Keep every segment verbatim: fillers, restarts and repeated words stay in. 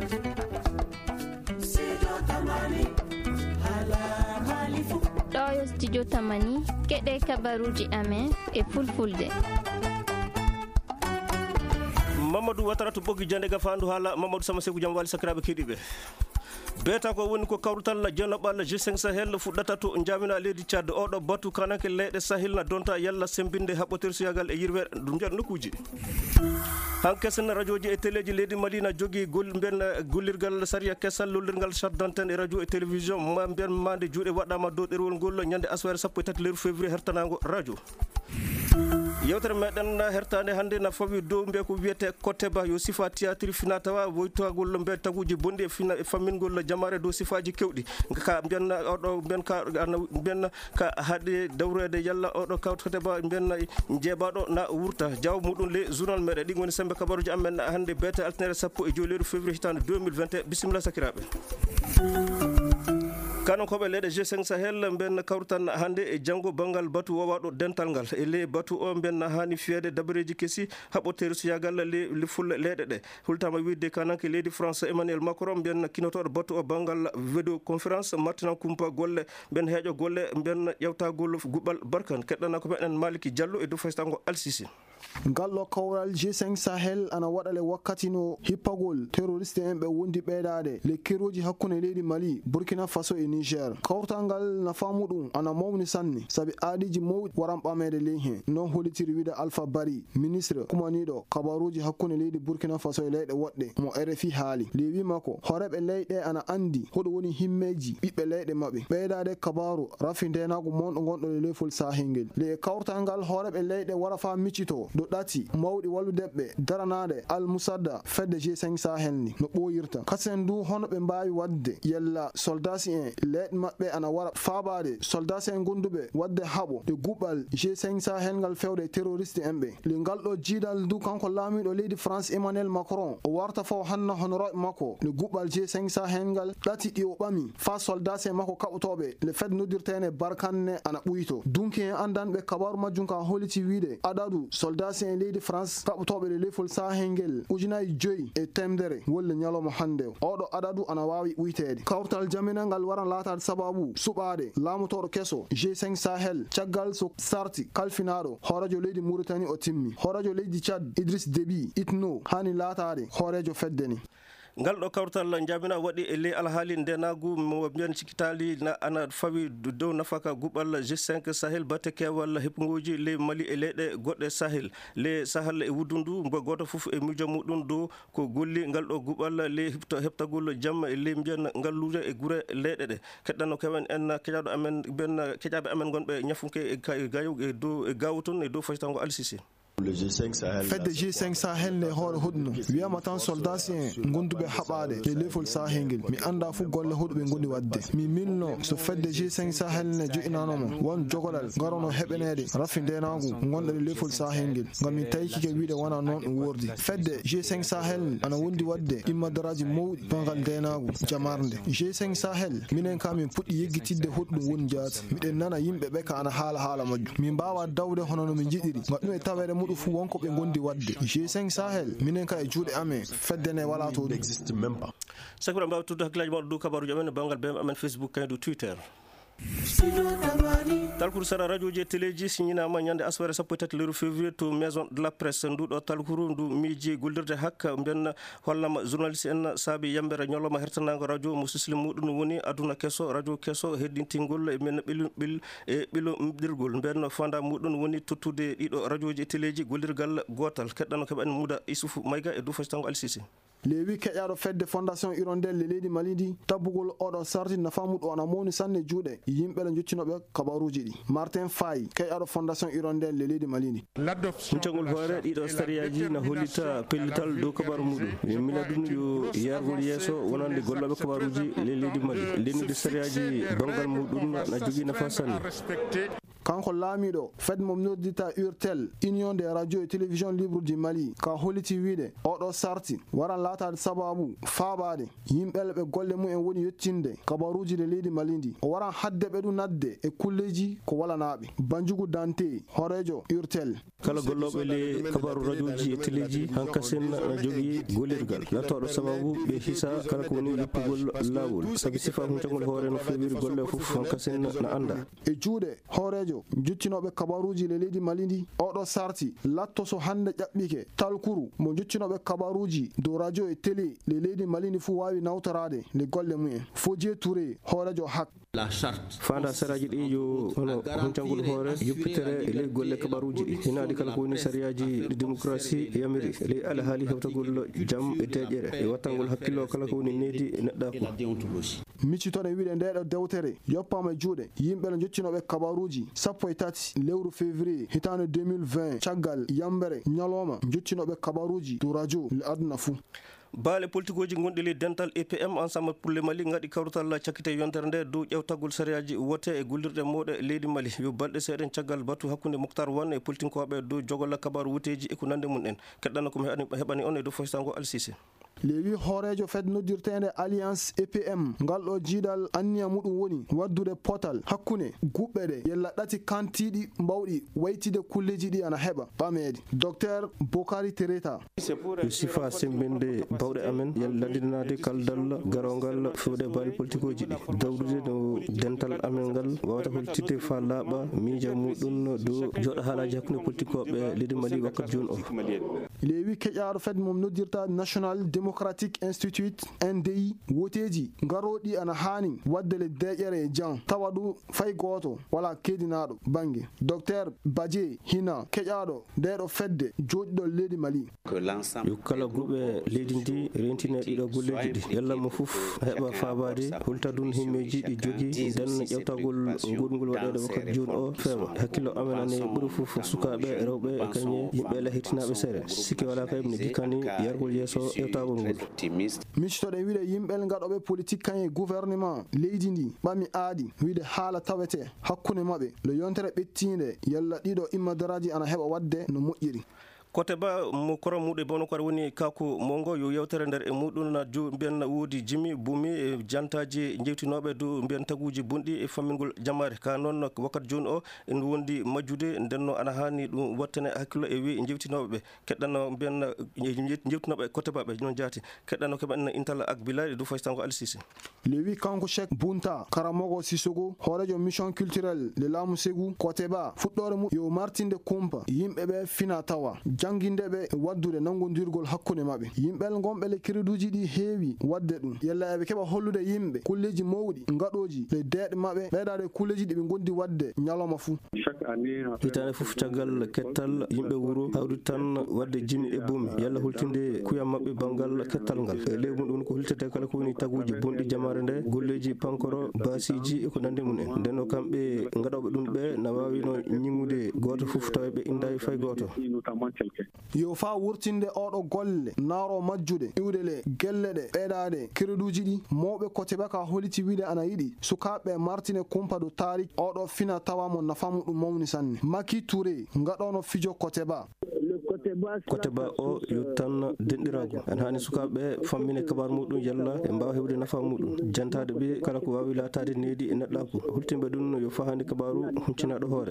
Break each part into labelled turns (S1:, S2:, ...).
S1: ɗo yo studio tamani keɗe kabaruji amen e fulfulde.
S2: Mamadou Watara to ɓoggi jande gafandu haala Mamadou Sama Sekou jam wali sakiraɓe keɗiɓe beta ko woni ko kawrutal jenoɓal G cinq Sahel fuɗɗata to jamina leydi Tchad oɗo batu kanake leyɗe Sahel na donta yalla sembinde haɓɓotere suyagal e yirwe ɗum nder nokkuji hankesen radio ji e téléji leydi Mali na jogui gol ben gollirgal saria kesal lollirgal charte d'antenne e radio e télévision ma ben mande juuɗe waɗama dow ɗerwol ngol ñande aswere sappo e tati lewru février hertanago radio yewtere meɗen hertande hannde na fawi dow mbiya ko wiyete Koteba yo sifa théâtre fina tawa woytogol mbiya taguji bonɗi e fina e fammingol jamare dow sifaji kewɗi ka mbiyanna oɗo mbiyan ka mbiyanna ka haade dawrede yalla oɗo kaw Koteba mbiyanna jeebaɗo na wurta jaw muɗum le journal meɗen ɗi woni sembe kabaruji amen hannde bete altinere sappo e joyi lewru février hitande deux mille vingt et un bisimilla sakiraɓe kanon koɓe leyɗe G cinq Sahel mben kawrutan hannde e janngo banggal batu wowaɗo dental ngal e ley batu o mben hani fiyede dabareji kesi haɓotere suyagal le le fulle leyɗe ɗe hultama widde kananke leydi France Emmanuel Macron mben kinotoɗo batu o banggal vidéo conférence martinan kumpa golle mben heeƴo golle mben ƴewtagol guɓɓal barkan keɗɗana ko meɗen Maliki Diallo e dow faytango Al-Sisi
S3: gallo kawral G cinq Sahel ana waɗale wakkati no hippagol terroriste en ɓe wondi ɓeydade lekkiroji hakkunde leydi Mali Burkina Faso e Niger kawrtangal nafa muɗum ana mawni sanne saabi aadiji mawɗi waran ɓamede ley hen non hollitiri wiide Alpha Bari ministre kumaniɗo kabaruji hakkunde leydi Burkina Faso e leyɗe woɗɗe mo R F I haali li wimako horeɓe leyɗe ana andi hoɗo woni himmeji ɓiɓɓe leyɗe mabɓe ɓeydade kabaru rafindenago monɗo gonɗo e leyfol sahengel le kawrtangal horeɓe leyɗe wara fa miccito do ɗati mawɗi walludeɓɓe daranade Al Musadda fedde G cinq Sahel ni no ɓoyirta kasen du hono ɓe mbawi wadde yella soldasi en leyɗe mabɓe ana wara faabade soldasi en gonduɓe wadde haɓo e guɓɓal G cinq Sahel ngal fewde terroriste en ɓe le ngal ɗo jiidal du kanko laamiɗo leydi France Emmanuel Macron o warta faw hanna honoroɓe makko le guɓɓal G cinq Sahel ngal ɗati ɗi o ɓami fa soldasi en makko kaɓotoɓe le fed noddirtene barkanne ana ɓuyto dunki en andanɓe kabaru majjum ka holliti wiide adadu soldasi en leydi France kaɓotoɓe le leyfol Sahel ngel ujunaji joyi e temdere wolle ñalawma hande oɗo adadu ana wawi ɓuytede kawtal jaminal ngal waran latade sababu suɓade laamotoɗo keso G cinq Sahel caggal so sarti kalfinaɗo horejo leydi Mauritanie o timmi horejo leydi Tchad Idriss Déby Itno hani latade horejo fedde ni
S2: ngal ɗo kawtal jamina waɗi e ley alhaali ndenagu mo mbiyan cikitali na ana fawi dow nafaka guɓɓal G cinq Sahel batte kewal heppugoji ley Mali e leyɗe goɗɗe Sahel ley Sahel e wuddundu mbo goto foof e miijo muɗum dow ko golli ngal ɗo guɓɓal ley heɓtagol jamma e ley mbiyan ngallude e guure leyɗe ɗe keɗɗanno kewen en keƴaɗo amen ben keƴaɓe amen gonɓe ñafunke e gayow e dow e gawu toon e dow faytango Al-Sisi
S3: fedde G cinq Sahel ne hoore huɗno wiyama tan soldats en gonduɓe haɓade e leyfol sahengel mi anda fu golle hoɗuɓe gondi wadde mi milno so fedde G cinq Sahel ne joƴinanomo won jogoɗal garono heɓenede raffi ndenagu gonɗo e leyfol sahengel ngam min tawi kike wiide wona noon ɗum wordi fedde G cinq Sahel ana wondi wadde immadaraji mawɗi bangal ndenagu jamarde G cinq Sahel minen ka min puɗɗi yeggitidde hoɗɗum woni jaati miɗen nana yimɓe ɓe ka ana haala haala majjum min mbawa dawde hono no min jiɗiri ngam ɗum e tawede muɗum fu wonko ɓe gondi wadde G cinq Sahel minen ka e juuɗe amen feddene wala to ɗum
S2: sakira mbawi tudde hakkillaji mawɗo dow kabaruji amen e bangal B M amen Facebook kañum do Twitter talkuru sara radio ji e téléji siñinama ñande aswere sappo e tati lewru février to maison de la presse nduɗo talkuru ndu miiji gollirde hakka mbiyen hollama journaliste en saabi yambere ñoloma hertanago radio mo sisli muɗum woni aduna kesso radio kesso heddintingol e men ɓil ɓil e ɓilodirgol mbiyen fanda muɗum woni tottude ɗiɗo radio ji e téléji gollirgal gotal keɗɗano keɓa en Mouda Issoufou Mayga e dow fasitango Al-Sisi
S3: lewi keƴaɗo fedde fondation hirondelle le leydi Mali ndi tabbugol oɗo sarti nafamuɗo ana mawni sanne juuɗe yimɓe le joccinoɓe kabaruji ɗi Martin Faye keƴaɗo fondation hirondelle le leydi Mali ndi mucagol hoore ɗiɗo stariyaji na hollita pellital dow kabaru muɗum mina ɗum yo yargol yeeso wonande golloɓe kabaruji le leydi Mali lennude stariyaji bangal muɗum na jogui nafa sanne kanko laamiɗo fed mom noddita urtel union des radio et télévision libre du Mali ka holiti wiide oɗo sarti waran laatade sababu faabade yimɓele ɓe golle mum en woni yettinde kabaruji de leydi Mali ndi o waran hadde ɓe ɗum nadde e kulleji ko walanaɓe. Banjugu Dante horejo urtel
S2: kala golloɓe le kabaru radioji e téléji hankasen na jogui golirgal lattoɗo sababu ɓe hisa kala ko woni leppugol lawol saabi sifa huncagol hoore no fewiri golle fof hankasen na anda
S3: e juuɗe horejo jottinoɓe kabaruji le leydi Mali ndi oɗo sarti latto so hande ƴaɓɓike talkuru mo jottinoɓe kabaruji dow radio e télé le leydi Mali ndi fu wawi nawtorade le golle mumen. Fodje Touré horejo hak
S2: fanda saraji ɗi yo hono huncagol hoore yuppitere e ley golle kabaruji ɗi hinadi kala ko woni sariyaji ɗi démocratie yamiri ley alhaali hewtagol jaam e deƴƴere e wattangol hakkillo kala ko woni needi e neɗɗako.
S3: miccitone wiide ndeɗo dewtere yoppama e juuɗe yimɓe no jottinoɓe kabaruji sappo e tati lewru février hitande deux mille vingt caggal yambere ñalowma jottinoɓe kabaruji dow radio le aduna fou.
S2: baale politikoji gonɗi ley dental E P M ensemble pour le Mali gaɗi kawrutal cakkite yontere nde dow ƴewtagol sariyaji wote e gollirɗe mawɗe leydi Mali yo balɗe seeɗen caggal batu hakkude Moctar Wane e politinkoɓe dow jogol kabaru wuteji e ko nande mum en keɗɗano komi heɓani on e dow foysango Alsise.
S3: lewi horejo fed noddirtede alliance E P M ngal ɗo jiidal anniya muɗum woni waddude potal hakkunde guɓɓe ɗe yella ɗati kantiɗi mbawɗi waytide kulleji ɗi ana heɓa ɓamede. Docteur Bokari Tereta
S2: yo sifa sembinde bawɗe amen yen landinade kaldal garongal fewde baali politikoji ɗi dawdude no dental amen ngal wawata holtide fa laaɓa miija muɗum dow joɗa haalaji hakkunde politikoɓe leydi Mali wakkati joni o.
S3: lewi keƴaɗo fed mom noddirta national démocratique institute N D I woteji garoɗi ana hani wadde le deƴƴere e jan tawa ɗum fay goto wala kedinaɗo banggue. Docteur Badje hina keƴaɗo ndeɗo fedde joɗiɗo leydi Mali
S2: yo kala guɓe leydi ndi rentine ɗiɗo golleji ɗi yalla mo fof heɓa fabade hulta dun himmeji ɗi jogui nden ƴewtagol goɗgol waɗede wakkati joni o feewa hakkillo amen ane ɓuuri fof sukaɓe rewɓe e kañe yimɓe lahitinaɓe seere sikki wala kay mine gikkani yargol yesso ƴewtagol ngol.
S3: miccitoɗen wiide yimɓel gaɗoɓe politique kañe gouvernement leydi ndi ɓami aadi wiide haala tawete hakkunde mabɓe le yontere ɓettinde yalla ɗiɗo immadaraji ana heɓa wadde no moƴƴiri.
S2: kote ba mo korom muɗe bono ko woni kako mongo yo yewtere nder e muɗum na jo mbiyen woodi jimi bumi e jantaji jewtinoɓe do mbiyen taguji bonɗi e fammingol jamare ka noon wakkati joni o en wondi majjude ndenno ana hani ɗum wattane hakkilo e wi jewtinoɓe keɗɗano mbiyen jewtinoɓe kote baɓe non jaati keɗɗano keɓen intala ak bilal du faystango Alsisi.
S3: le wi kanko Cheikh Bunta Karamogo Sissogo horejo mission culturel le laamu Ségou kote ba fuɗɗore mum yo martinde kumpa yimɓeɓe fina tawa jangindeɓe waddude nangodirgol hakkunde mabɓe yimɓel gonɓe le créduji ɗi heewi wadde ɗum yalla eɓe keɓa hollude yimɓe kulleji mawɗi gaɗoji le deeɗe mabɓe ɓeydade kulleji ɗi ɓe gondi wadde ñalawma fuu.
S2: hitande foof caggal kettal yimɓe wuuro hawri tan wadde jimi e bomi yalla hultinde kuyam mabɓe banggal kettal ngal e ley mum ɗum ko hultete kala ko woni taguji bonɗi jamare nde golleji pankoro basiji e ko nande mum en ndenno kamɓe gaɗoɓe ɗum ɓe na wawino ñingude goto foof tawa ɓe indayi fay goto.
S3: yo fa wurtinde oɗo golle naaro majjude iwde le gelle ɗe ɓeydade créduji ɗi mawɓe kote ɓe ka holiti wiide ana yiɗi sukaɓe martine kumpa do tarik oɗo fina tawa mo nafa muɗum mawni sanne. Maki Touré gaɗono fijo kote ba
S2: kote ba o yo tan denɗirago an hani sukaɓe fammine kabar muɗum yalla e mbawa hewde nafa muɗum jantade ɓe kala ko wawi latade needi e neɗɗaku hultimɓe ɗum yo fa hande kabaru huccinaɗo hoore.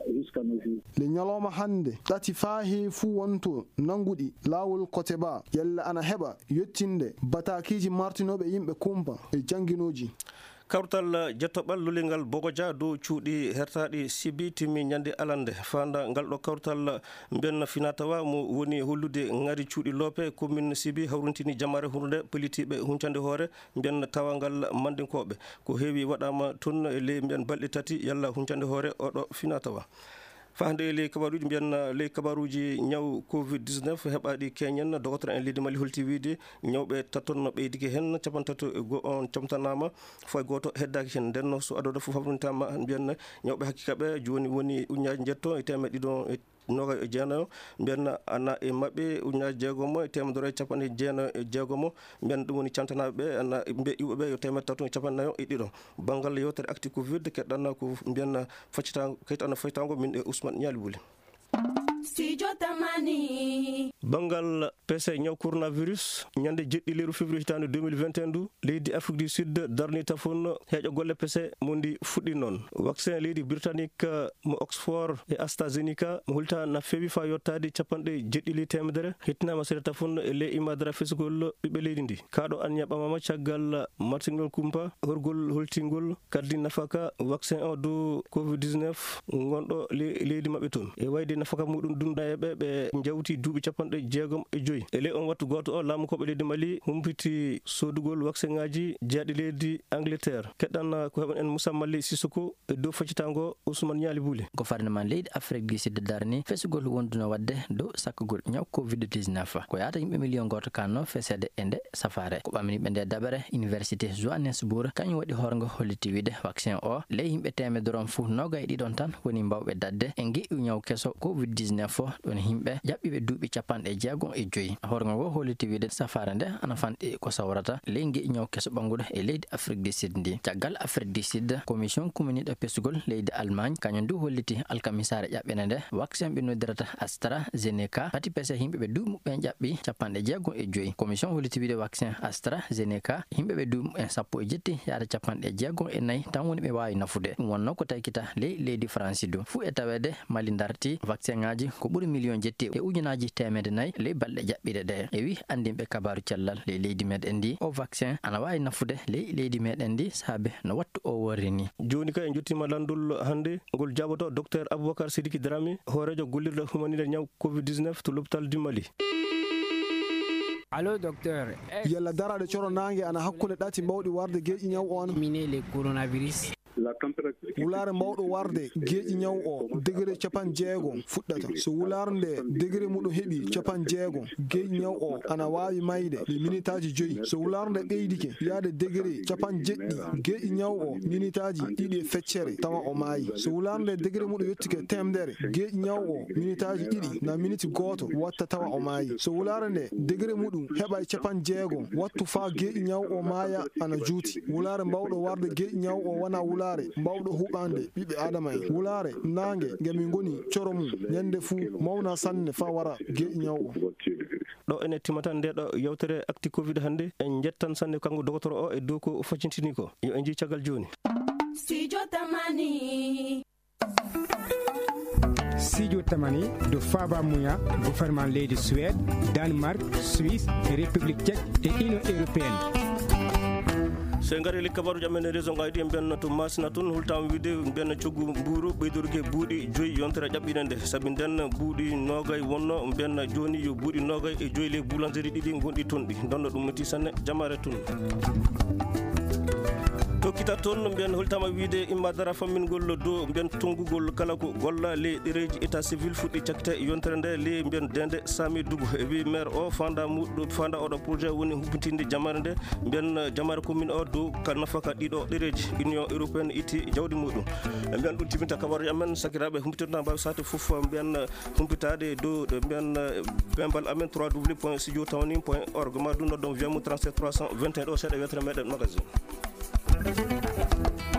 S3: le ñalawma hande ɗati fa he fuu wonto nanguɗi lawol kote ba yalla ana heɓa yettinde batakiji martinoɓe yimɓe kumpa e jangguinoji.
S2: kawtal jettoɓal lulingal bogodia dow cuuɗi hertaɗi sibi timmi ñande alande fanda ngal ɗo kawtal mbiyen finatawa mo woni hollude ngari cuuɗi loope commune sibi hawruntini jamare hurde pelitiɓe huncande hoore mbiyen tawangal mandinkoɓe ko heewi waɗama toon e ley mbiyen balɗe tati yalla huncande hoore oɗo finatawa. fahde ley kabaruji mbiyen ley kabaruji ñaw covid dix-neuf heɓaɗi keñen docteur en leydi Mali holti wiide ñawɓe tatton ɓeydiki hen capantato e go on camtanama foy goto heddaki hen ndenno so adoda fof habrintama mbiyen ñawɓe hakkikaɓe joni woni uñaji jetto e temeɗe ɗiɗo noga e jeenayo mbiyen ana e maɓɓe ujunaji jeegomo e temedere e capanɗe jeenayo e jeegomo mbiyen ɗum woni cantanaɓe ɓe ana mbiye iwɓeɓe yo temedde tatu e capannayyo e ɗiɗo banggal yewtere actu covid keɗɗanna ko mbiyen faccita kayitano faytago min e Ousmane Niali Bouli. Studio Tamani. Bangal P C ñaw coronavirus ñande jeɗɗi leyru février hitande deux mille vingt et un ndu leydi Afrique du Sud darni tafon heeƴo golle P C mundi fuɗɗi noon vaccin leydi britannique mo Oxford e AstraZeneca mo hulta na feewi fa yottade capanɗe jeɗɗili temedere hettinama seeɗa tafon e ley imadara fesgol ɓiɓɓe leydi ndi kaɗo Anya ɓamama caggal martingol kumpa horgol holtingol kaddi nafaka vaccin o do covid dix-neuf gonɗo leydi mabɓe toon e wayde nafaka muɗum dunɗa e ɓe ɓe jawti duuɓi capanɗe jeegom e joyyi e ley on wattu goto o laamu koɓe leydi Mali humpiti sodugol vaccin ngaji jeeyaɗi leydi Angleterre keɗɗan ko heɓan en Moussa Mali Sissoko e dow faccitango Ousmane Niali Bouli.
S4: Gouvernement leydi Afrique du Sud darni fesugol wonduno wadde dow sakkugol ñaw covid dix-neuf ko yaata yimɓe million goto kanno fesede e nde safare ko ɓaminiɓe nde dabere université Johannesburg kañum waɗi horgo holliti wiide vaccin o ley yimɓe temedere fuu noga e ɗiɗon tan woni mbawɓe dadde e ngeƴƴu ñaw keso covid dix-neuf fo ɗon himɓe jaɓɓiɓe duuɓi capanɗe jeegom e joyyi horgo ngo holliti wiide safare nde ana fanɗi ko sawrata ley ngeƴƴu ñaw keso ɓanguɗo e leydi Afrique du Sud ndi caggal Afrique du Sud commission kuminiɗo pesugol leydi Allemagne kañum du holliti alkamisare ƴaɓɓene nde vaccin ɓe noddirata AstraZeneca pati pese himɓeɓe duuɓiɓe jaɓɓi capanɗe jeegom e joyyi commission holliti wiide vaccin AstraZeneca himɓeɓe duuɓiɓe sappo e jetti yaada capanɗe jeegom e nayyi tan woni ɓe wawi nafude ɗum wonno ko taykita ley leydi France du fuu e tawede Mali darti vaccin ngaji ko ɓuuri million jetti e ujunaji temede nayyi ley balɗe jaɓɓiɗe ɗe e wi andinɓe kabaru cellal ley leydi meɗen ndi o vaccin ana wawi nafude ley leydi meɗen ndi saabe no wattu o worri ni
S2: joni ka en jottima landol hande ngol jaɓoto docteur Aboubacar Sidiki Dramé horejo gollirɗo humanide ñaw covid dix-neuf to l'hôpital du Mali.
S5: Allo docteur.
S3: Yalla daraɗe coro nangue ana hakkude ɗati mbawɗi warde geƴƴi ñaw on
S5: mine le coronavirus
S3: wulare mbawɗo warde geƴƴi ñaw o degré capan jeegom fuɗɗata so wulare nde degré muɗum heeɓi capan jeegom geƴƴi ñaw o ana wawi mayde ɗe minitaji joyyi so wulare nde ɓeydike yaade degré capan jeɗɗi geƴƴi ñaw o minitaji ɗiɗi e feccere tawa o maayi so wulare nde degré muɗum yettike temdere geƴƴi ñaw o minitaji ɗiɗi na miniti goto watta tawa o maayi so wulare nde degré muɗum heɓa e capan jeegom wattu fa geƴƴi ñaw o maaya ana juuti wulare mbawɗo warde geƴƴi ñaw o wona wulare mbawɗo huɓande ɓiɓɓe adama en wulare nangue ngemi goni coro mum ñande fuu mawna sanne fa wara geƴƴi ñaw o
S2: ɗo ene timatan nde ɗo yewtere actu covid hannde en jettan sanne kanko docteur o e dow ko faccintini ko yo en jii caggal joni.
S6: Studio Tamani.
S7: Studio Tamani do Faba Mouya gouvernement leydi Suède Danemark Suisse République tchèque et Union européenne.
S2: so ngari li kabaruji amen e région ngaji ɗi mbiyanno to masina toon hultama wiide mbiyanno coggu mburu ɓeydorugue buuɗi joyyi yontere ƴaɓɓine nde saabi nden buuɗi nogay wonno mbiyanna joni yo buuɗi nogay e joyyi le boulangerie ɗiɗi gonɗi toon ɗi donno ɗum meti sanne jamare toon tokkita toon mbiyan holtama wiide immadara fammingol dow mbiyan tonggugol kala ko golla ley ɗereji état civil fuɗɗi cakkite yontere nde ley mbiyan dende Sami Dougou e wi maire o fanda muɗo fanda oɗo projet woni humpitinde jamare nde mbiyan jamare commune o dow ka nafaka ɗiɗo ɗereji union européenne itti jawdi muɗum e mbiyan ɗum timinta kabaruji amen sakiraɓe humpitirta mbawi sate foof mbiyan humpitade dow mbiyan bembal amen trois w point studio tamani point org ma ɗum noddon wiyamo trente-sept trois cent vingt et un ɗo seeɗa wetere meɗen magazine.